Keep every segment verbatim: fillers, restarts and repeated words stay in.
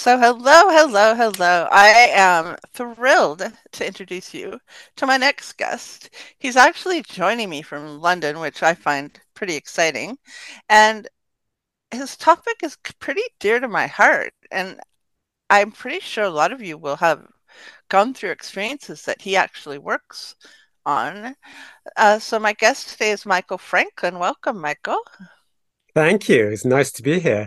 So, hello, hello, hello. I am thrilled to introduce you to my next guest. He's actually joining me from London, which I find pretty exciting. And his topic is c- pretty dear to my heart. And I'm pretty sure a lot of you will have gone through experiences that he actually works on. Uh, so, my guest today is Michael Franklin. Welcome, Michael. Thank you. It's nice to be here.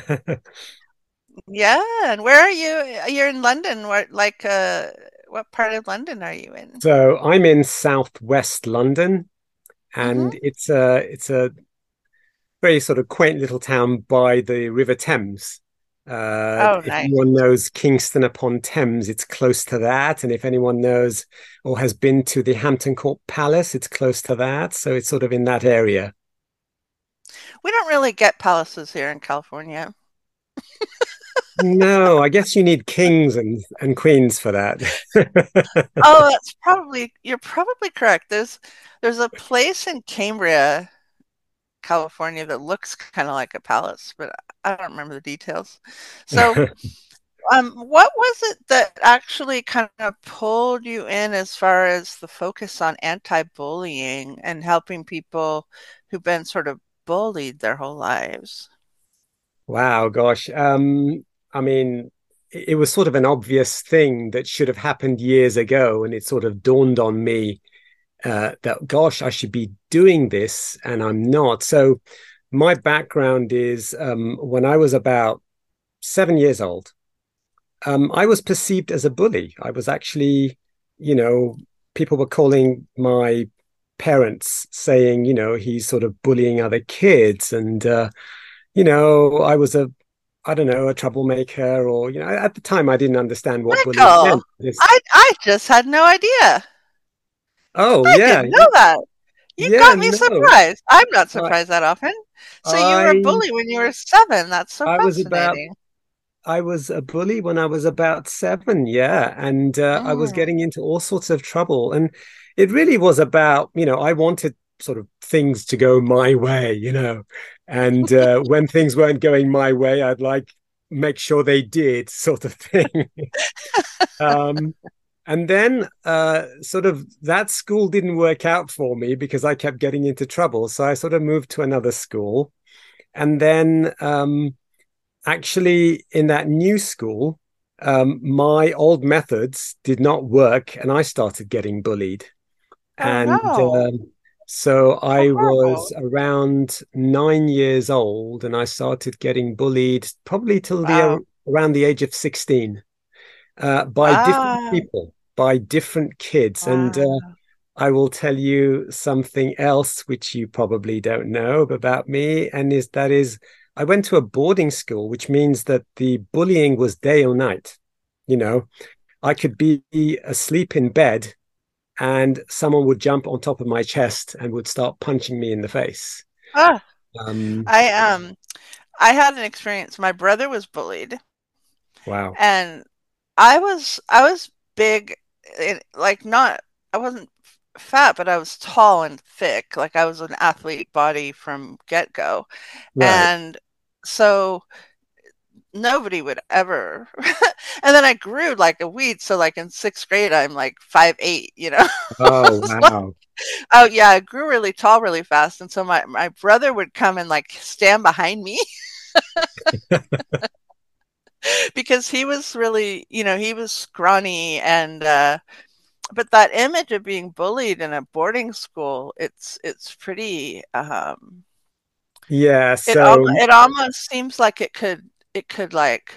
Yeah, and where are you? You're in London. What, like, uh, what part of London are you in? So I'm in southwest London, Mm-hmm. and it's a it's a very sort of quaint little town by the River Thames. Uh, Oh, if nice. anyone knows Kingston upon Thames, it's close to that. And if anyone knows or has been to the Hampton Court Palace, it's close to that. So it's sort of in that area. We don't really get palaces here in California. No, I guess you need kings and, and queens for that. Oh, that's probably you're probably correct. There's there's a place in Cambria, California that looks kind of like a palace, but I don't remember the details. So, um, what was it that actually kind of pulled you in as far as the focus on anti-bullying and helping people who've been sort of bullied their whole lives? Wow, gosh. Um, I mean, it, it was sort of an obvious thing that should have happened years ago, and it sort of dawned on me uh, that, gosh, I should be doing this, and I'm not. So, my background is um, when I was about seven years old, um, I was perceived as a bully. I was actually, you know, people were calling my parents saying, you know, he's sort of bullying other kids, and uh, you know, I was a I don't know, a troublemaker, or, you know, at the time I didn't understand what bullying Michael, meant. It's, I I just had no idea. oh, I yeah, didn't know that. You yeah, got me no, surprised. I'm not I, surprised that often. So you were a I, bully when you were seven. That's so I was about, fascinating. I was a bully when I was about seven, yeah, and uh, I was Mm. getting into all sorts of trouble, and it really was about, you know, I wanted sort of things to go my way, you know, and uh, when things weren't going my way, I'd like make sure they did, sort of thing. Um, and then uh, sort of that school didn't work out for me because I kept getting into trouble. So I sort of moved to another school. And then um, actually, in that new school, um, my old methods did not work and I started getting bullied. Oh And no. um, so How I horrible. was around nine years old and I started getting bullied probably till the Wow. around the age of sixteen uh, by different Wow. people, by different kids. And uh, Wow. I will tell you something else which you probably don't know about me, and is that is I went to a boarding school, which means that the bullying was day or night. You know, I could be asleep in bed and someone would jump on top of my chest and would start punching me in the face. Ah, Um, I um I had an experience. My brother was bullied wow. and I was I was big it, like not I wasn't f- fat, but I was tall and thick. Like I was an athlete body from get-go. Right. And so nobody would ever. And then I grew like a weed, so like in sixth grade, I'm like five eight, you know? Oh, It's like, wow. oh yeah, I grew really tall really fast, and so my my brother would come and like stand behind me because he was really, you know, he was scrawny and uh but that image of being bullied in a boarding school, it's it's pretty um Yeah. it al So, it almost seems like it could it could like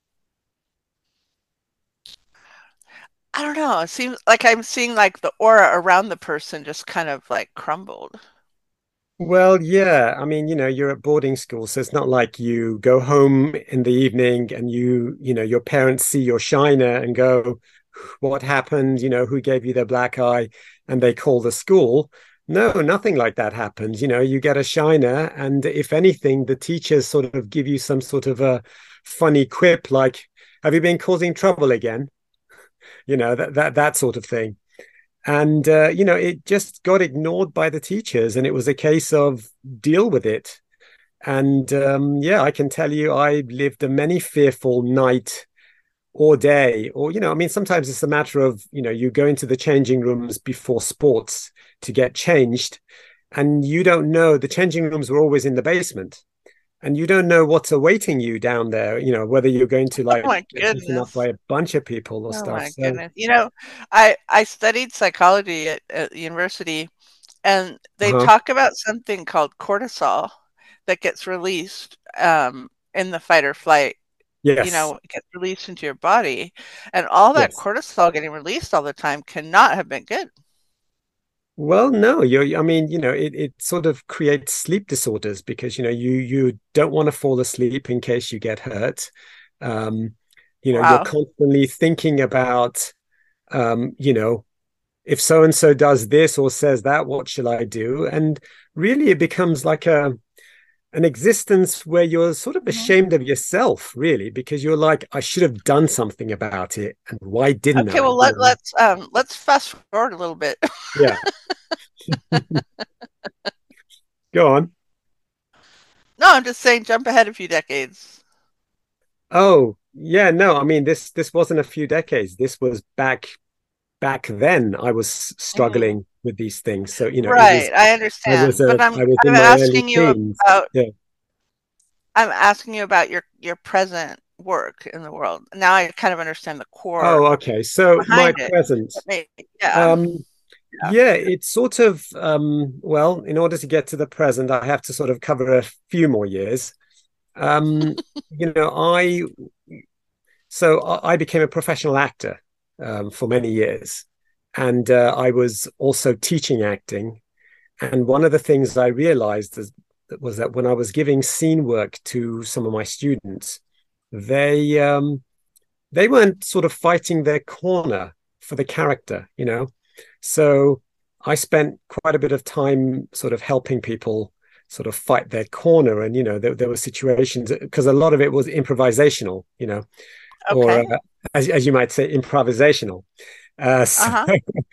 I don't know. It seems like I'm seeing like the aura around the person just kind of like crumbled. well, yeah. I mean, you know, you're at boarding school, so it's not like you go home in the evening and you, you know, your parents see your shiner and go, "What happened? You know, who gave you the black eye?" And they call the school. No, nothing like that happens. You know, you get a shiner, and if anything, the teachers sort of give you some sort of a funny quip like, "Have you been causing trouble again?" You know, that that that sort of thing. And uh, you know, it just got ignored by the teachers, and it was a case of deal with it. And um, yeah, I can tell you, I lived a many fearful night or day, or, you know, I mean, sometimes it's a matter of, you know, you go into the changing rooms before sports to get changed, and you don't know the changing rooms were always in the basement. And you don't know what's awaiting you down there, you know, whether you're going to Oh like my get beaten up by goodness. a bunch of people or Oh stuff. my So, goodness. You know, I I studied psychology at, at the university, and they uh-huh. talk about something called cortisol that gets released um, in the fight or flight. You Yes, know, it gets released into your body, and all that yes. cortisol getting released all the time cannot have been good. Well, no, you're, I mean, you know, it, it sort of creates sleep disorders because, you know, you you don't want to fall asleep in case you get hurt. Um, you know, you're Wow. constantly thinking about, um, you know, if so and so does this or says that, what shall I do? And really, it becomes like a an existence where you're sort of Mhm. ashamed of yourself, really, because you're like, I should have done something about it, and why didn't Okay, I? well You let know? let's um let's fast forward a little bit. Yeah. Go on. No, I'm just saying jump ahead a few decades. Oh, yeah, no, I mean this this wasn't a few decades. This was back back then. I was Mhm. struggling with these things. So, you know, it was Right, I I was understand. uh, But I'm I was I'm in my early asking you teens. about Yeah. I'm asking you about your your present work in the world. Now I kind of understand the core Oh, okay. So my behind it. present. But may yeah, Um, yeah. yeah, it's sort of um, well, in order to get to the present, I have to sort of cover a few more years. Um, you know, I so I I became a professional actor um, for many years, and uh, I was also teaching acting. And one of the things I realized is, was that when I was giving scene work to some of my students, they um, they weren't sort of fighting their corner for the character, you know. So I spent quite a bit of time sort of helping people sort of fight their corner, and you know, there, there were situations because a lot of it was improvisational, you know, or Okay. uh, as as you might say, improvisational. Uh, so, Uh-huh.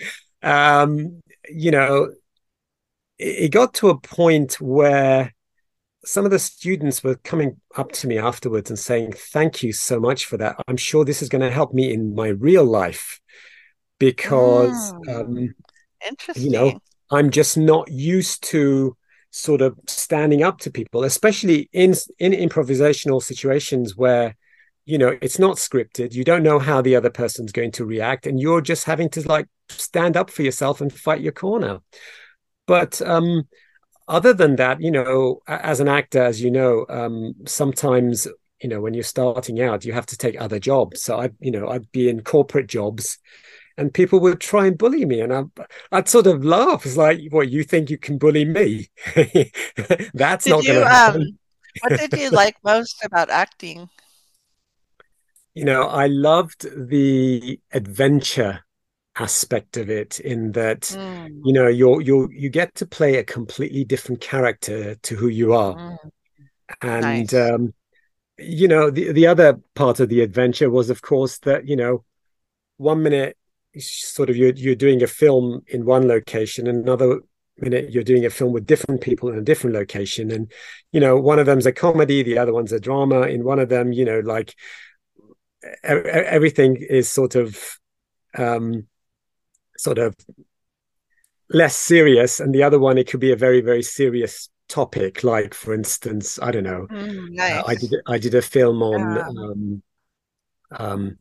um, you know, it, it got to a point where some of the students were coming up to me afterwards and saying, "Thank you so much for that. I'm sure this is going to help me in my real life because, Mm, um, you know, interesting. I'm just not used to sort of standing up to people, especially in in improvisational situations where, you know, it's not scripted. You don't know how the other person's going to react, and you're just having to like stand up for yourself and fight your corner. But um, other than that, you know, as an actor, as you know, um, sometimes, you know, when you're starting out, you have to take other jobs. So I, you know, I'd be in corporate jobs and people would try and bully me. And I, I'd sort of laugh. It's like, what, you think you can bully me? That's Did not you going to um happen. what did you like most about acting? You know, I loved the adventure aspect of it in that, Mm, you know, you're, you're, you get to play a completely different character to who you are. mm, And, nice. um, you know, the the other part of the adventure was, of course, that you know, one minute sort of you're you're doing a film in one location, and another minute you're doing a film with different people in a different location, and you know, one of them's a comedy, the other one's a drama. In one of them, you know, like everything is sort of um, sort of less serious, and the other one it could be a very very serious topic. Like for instance, I don't know, Mm, uh, I did nice. I did a film on. Yeah. Um, um,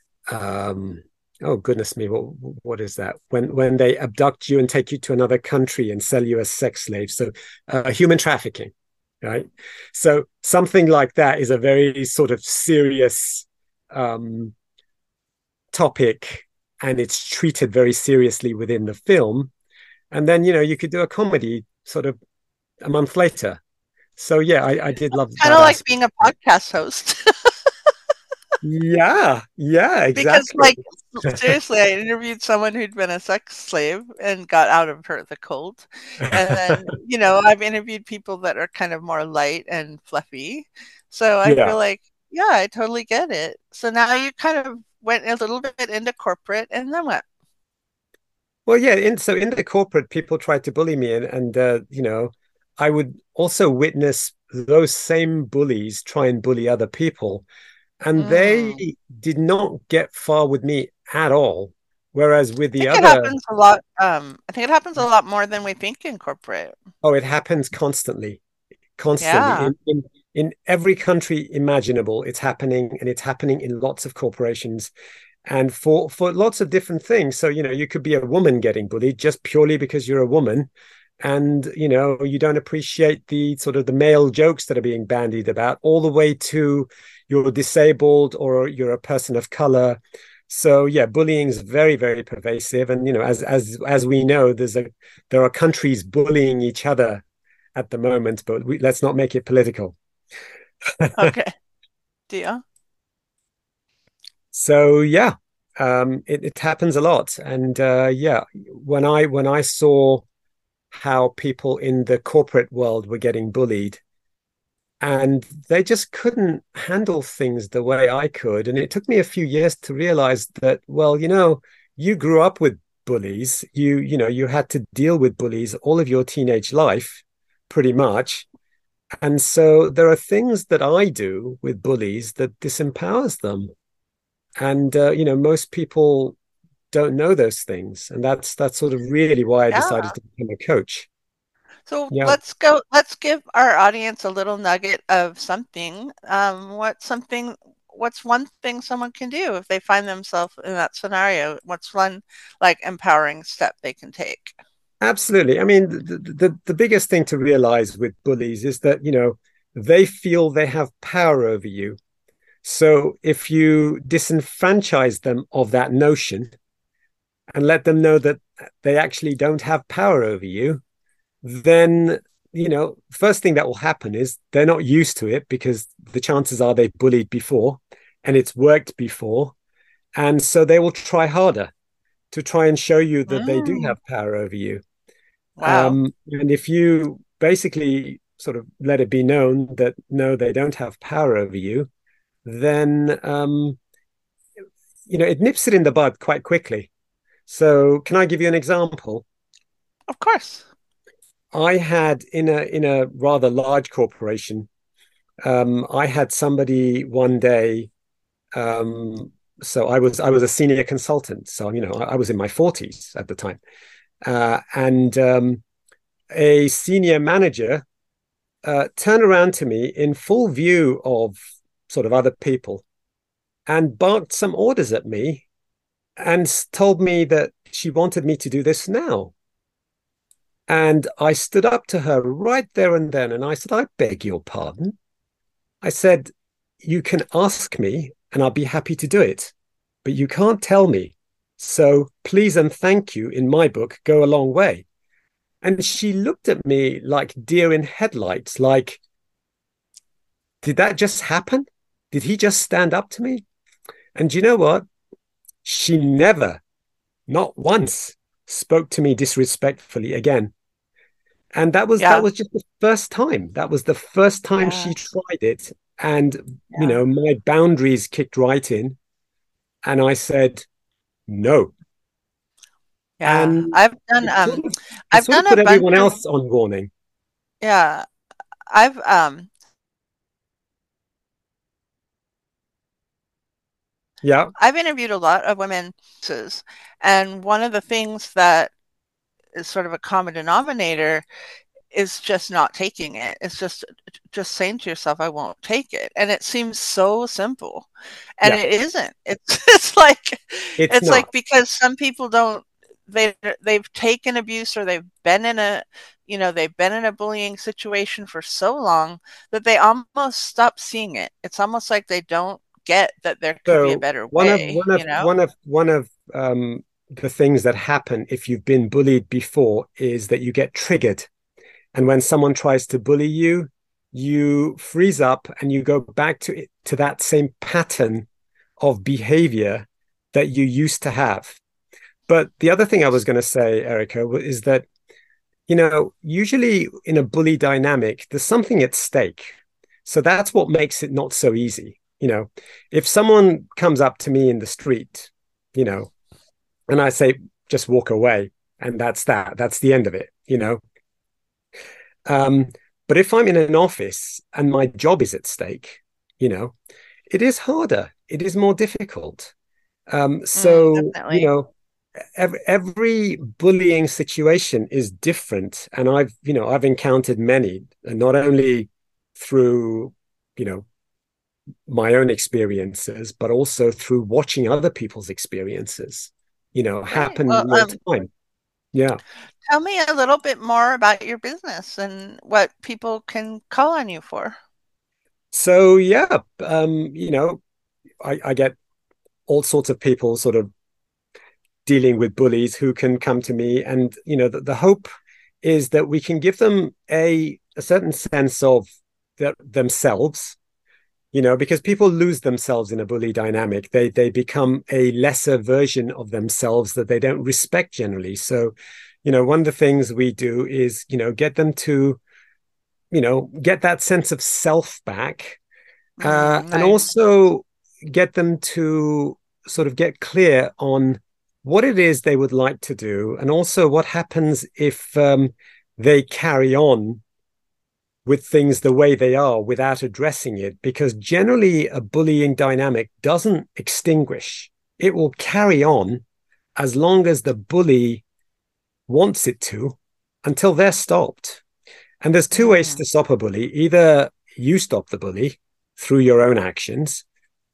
um oh goodness me, what what is that, when when they abduct you and take you to another country and sell you as sex slaves, so uh, human trafficking, right? So something like that is a very sort of serious um topic, and it's treated very seriously within the film, and then you know you could do a comedy sort of a month later. So yeah, i, I did love Kind that of like aspect. being a podcast host. Yeah, yeah, Because, exactly. like, seriously, I interviewed someone who'd been a sex slave and got out of her the cult, and then, you know, I've interviewed people that are kind of more light and fluffy, so I Yeah. feel like, yeah, I totally get it. So now you kind of went a little bit into corporate, and then what? Well, yeah. In so in the corporate, people tried to bully me, and and uh, you know, I would also witness those same bullies try and bully other people, and they Mm. did not get far with me at all. Whereas with I the think it other, happens a lot. Um, I think it happens a lot more than we think in corporate. oh, it happens constantly, constantly Yeah. in, in in every country imaginable. It's happening, and it's happening in lots of corporations, and for for lots of different things. So, you know, you could be a woman getting bullied just purely because you're a woman, and, you know, you don't appreciate the sort of the male jokes that are being bandied about, all the way to you're disabled or you're a person of color. So yeah, bullying is very, very pervasive, and, you know, as as as we know, there's a there are countries bullying each other at the moment, but we, let's not make it political. Okay. Deal. So yeah, um, it, it happens a lot, and uh, yeah, when I when I saw how people in the corporate world were getting bullied, and they just couldn't handle things the way I could, and it took me a few years to realize that, well, you know, you grew up with bullies, you you know, you had to deal with bullies all of your teenage life, pretty much. And so there are things that I do with bullies that disempowers them. And uh, you know, most people don't know those things, and that's that's sort of really why I Yeah. decided to become a coach. So Yeah, let's go. Let's give our audience a little nugget of something. Um, what's something? What's one thing someone can do if they find themselves in that scenario? What's one like empowering step they can take? absolutely. I mean, the, the the biggest thing to realize with bullies is that, you know, they feel they have power over you. So if you disenfranchise them of that notion and let them know that they actually don't have power over you, then, you know, first thing that will happen is they're not used to it, because the chances are they've bullied before and it's worked before. And so they will try harder to try and show you that they do Mm, have power over you. wow. Um, and if you basically sort of let it be known that no, they don't have power over you, then, um, you know, it nips it in the bud quite quickly. So, can I give you an example? Of course. I had in a in a rather large corporation, um, I had somebody one day. Um, so I was I was a senior consultant. So, you know, I, I was in my forties at the time, uh, and um, a senior manager uh, turned around to me in full view of sort of other people and barked some orders at me and told me that she wanted me to do this now. And I stood up to her right there and then, and I said, "I beg your pardon." I said, "You can ask me and I'll be happy to do it, but you can't tell me. So please and thank you, in my book, go a long way." And she looked at me like deer in headlights, like, did that just happen? Did he just stand up to me? And you know what? She never, not once, spoke to me disrespectfully again. And that was that Yeah. was just the first time. That was the first time Yeah. she tried it. And, you Yeah. know, my boundaries kicked right in. And I said, no. Yeah. And I've done it sort um of it I've sort of done a put bunch everyone of else on warning. yeah. I've um Yeah, I've interviewed a lot of women, and one of the things that is sort of a common denominator is just not taking it. It's just just saying to yourself, "I won't take it," and it seems so simple, and yeah. it isn't. It's it's like It's it's like not. because some people don't they they've taken abuse or they've been in a you know they've been in a bullying situation for so long that they almost stop seeing it. It's almost like they don't get that there could be a So better one of way, one of you know? one of one of um the things that happen if you've been bullied before is that you get triggered. And when someone tries to bully you, you freeze up and you go back to to that same pattern of behavior that you used to have. But the other thing I was going to say, Erica, is that, you know, usually in a bully dynamic, there's something at stake. So that's what makes it not so easy. You know, if someone comes up to me in the street, you know, and I say, just walk away, and that's that, that's the end of it, you know. Um, but if I'm in an office and my job is at stake, you know, it is harder. It is more difficult. Um, Mm, so, you definitely. know, every, every bullying situation is different. And I've, you know, I've encountered many, and not only through, you know, my own experiences, but also through watching other people's experiences, you know, Great. happen Well, real um, time. Yeah. tell me a little bit more about your business and what people can call on you for. So yeah, um, you know, I, I get all sorts of people sort of dealing with bullies who can come to me, and you know, the, the hope is that we can give them a a certain sense of their, themselves, you know, because people lose themselves in a bully dynamic. They they become a lesser version of themselves that they don't respect generally. So, you know, one of the things we do is, you know, get them to, you know, get that sense of self back, uh, Mm, and nice. also get them to sort of get clear on what it is they would like to do, and also what happens if um, they carry on with things the way they are without addressing it. Because generally, a bullying dynamic doesn't extinguish, it will carry on as long as the bully wants it to until they're stopped. And there's two ways Mm, to stop a bully: either you stop the bully through your own actions,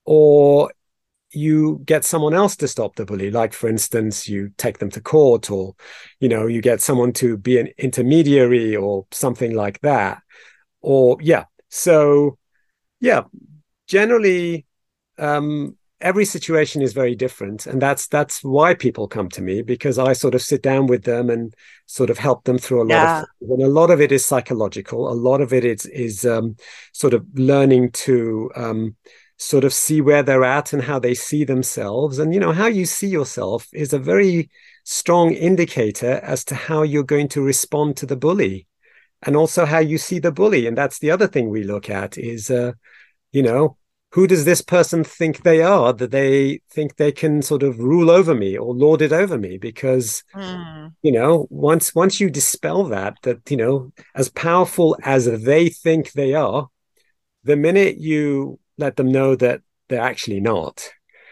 or you get someone else to stop the bully. Like, for instance, you take them to court, or, you know, you get someone to be an intermediary or something like that. Or, yeah. So, yeah, generally, um, every situation is very different, and that's that's why people come to me, because I sort of sit down with them and sort of help them through a lot of yeah. things. And a lot of it is psychological. A lot of it is is um, sort of learning to um, sort of see where they're at and how they see themselves. And you know, how you see yourself is a very strong indicator as to how you're going to respond to the bully, and also how you see the bully. And that's the other thing we look at is uh, you know, who does this person think they are, that they think they can sort of rule over me or lord it over me? Because, Mm, you know, once once you dispel that, that, you know, as powerful as they think they are, the minute you let them know that they're actually not,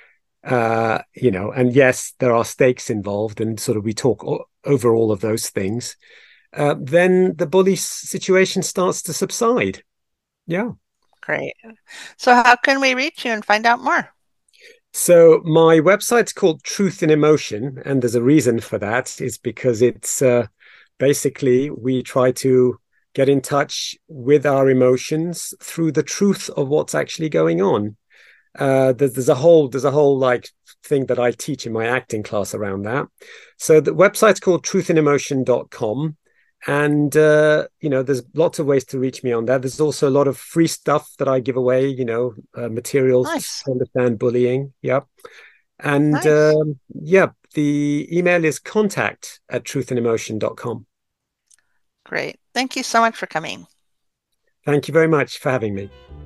uh, you know, and yes, there are stakes involved, and sort of we talk o- over all of those things, uh, then the bully situation starts to subside. Yeah. great. So how can we reach you and find out more? So my website's called Truth in Emotion, and there's a reason for that. Is because it's uh, basically we try to get in touch with our emotions through the truth of what's actually going on. Uh, there's, there's a whole there's a whole like thing that I teach in my acting class around that. So the website's called truth in emotion dot com, and uh, you know, there's lots of ways to reach me on that. There's also a lot of free stuff that I give away, you know, uh, materials Nice. to understand bullying. Yep. And Nice. um, yeah, the email is contact at truth in emotion dot com. Great. Thank you so much for coming. Thank you very much for having me.